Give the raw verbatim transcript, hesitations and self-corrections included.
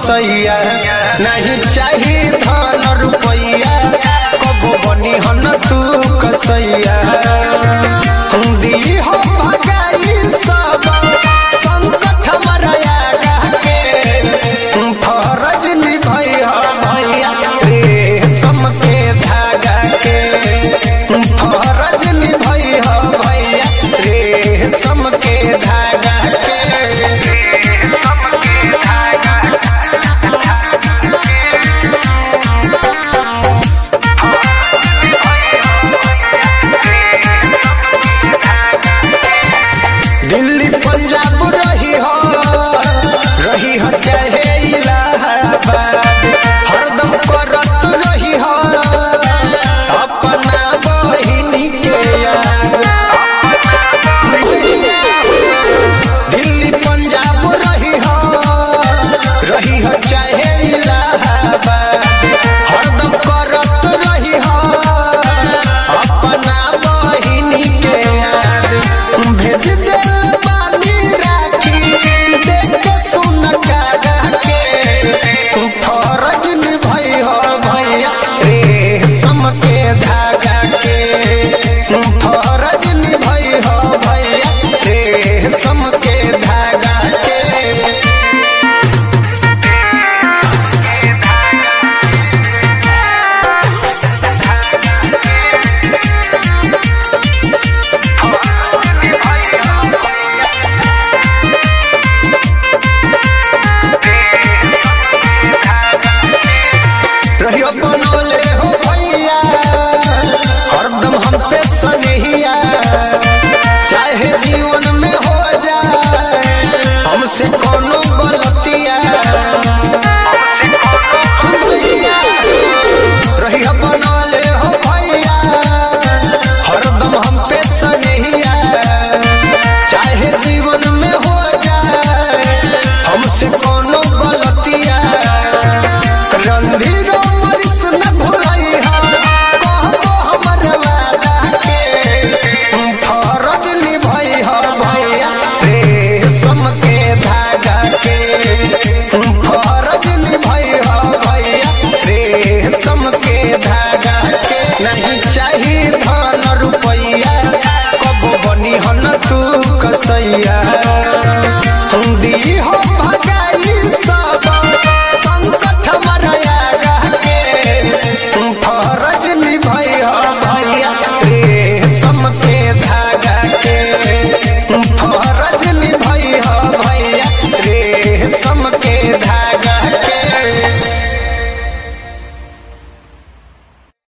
कसैया नहीं चाहिए धन रुपैया कबो बनी हन तू कसैया दी हो भगाई सब संकट हमारा आगा के फरज निभाई हो भैया रेशम के धागा के फरज निभाई हो भैया रेशम के धागा के दिल्ली पंजाब रही हो रही हो चाहे इलाहाबाद हरदम करत रही हो अपना बहिनी के याद दिल्ली पंजाब रही हो रही हो चाहे इलाहाबाद हरदम करत रही हो अपना बहिनी के याद भेज दे फरज निभाई हो भैया रेशम के धागा के फरज निभाई हो भैया रेशम के धागा के रहियो बनौले हो भैया हरदम हम पे सनहिया चाहे जीवन